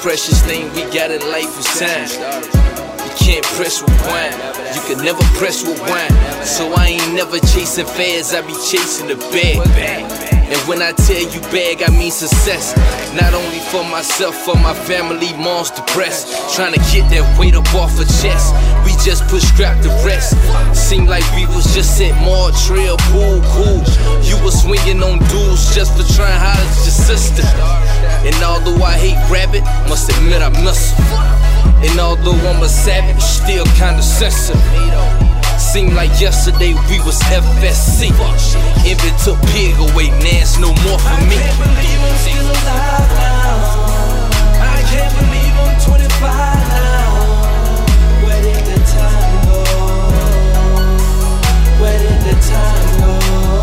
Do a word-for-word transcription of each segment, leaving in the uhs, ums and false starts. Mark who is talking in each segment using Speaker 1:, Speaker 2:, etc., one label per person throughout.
Speaker 1: precious thing we got in life is time. You can't press rewind, you can never press rewind. So I ain't never chasing fads, I be chasing the bag. And when I tell you bag, I mean success. Not only for myself, for my family, mom's depressed. Trying to get that weight up off her chest. We just push scrap the rest. Seemed like we was just at Montreal, pool, cool. You was swinging on dudes just for trying to holler at your sister. And although I hate rabbit, must admit I miss her. And although I'm a savage, still kinda sensitive. Seemed like yesterday we was F S C. Envy took pig away, now it's no more for me.
Speaker 2: I can't believe I'm still alive now. I can't believe I'm twenty-five now. Where did the time go? Where did the time go?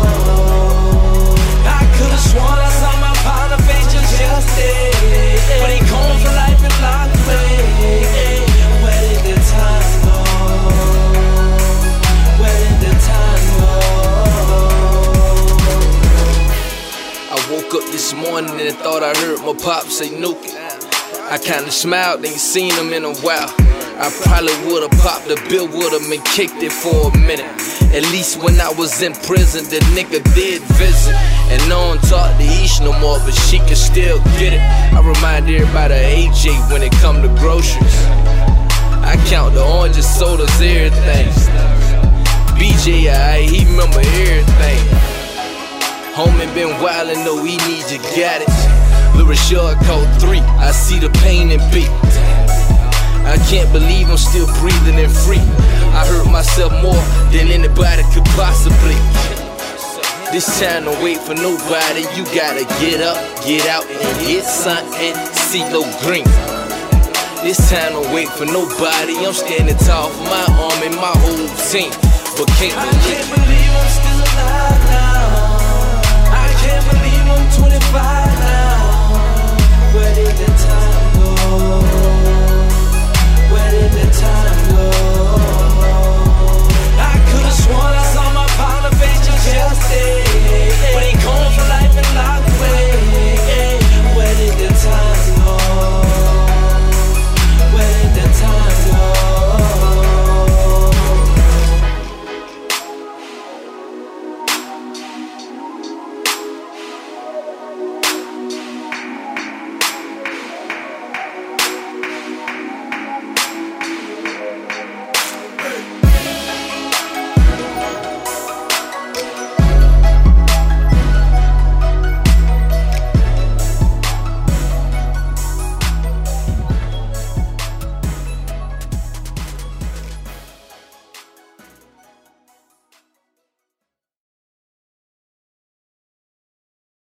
Speaker 2: I could've sworn I saw my partner face just yesterday, but he gone for life and locked away. Where did the time go?
Speaker 1: I woke up this morning and thought I heard my pop say nuke it. I kinda smiled, ain't seen him in a while. I probably would've popped the bill with him and kicked it for a minute. At least when I was in prison, the nigga did visit. And no one talk to Ish no more, but she can still get it. I remind everybody of A J when it come to groceries. I count the oranges, sodas, everything. B J, I, he remember everything. Homie been wildin', though he need you got it. Lil Rashad code three, I see the pain and beat. I can't believe I'm still breathing and free. I hurt myself more than anybody could possibly. This time don't wait for nobody. You gotta get up, get out, and get something. CeeLo Green. This time don't wait for nobody. I'm standing tall for my arm and my whole team. But can't
Speaker 2: I
Speaker 1: believe,
Speaker 2: can't believe I'm still alive now. I can't believe I'm twenty-five now. Where did the time go?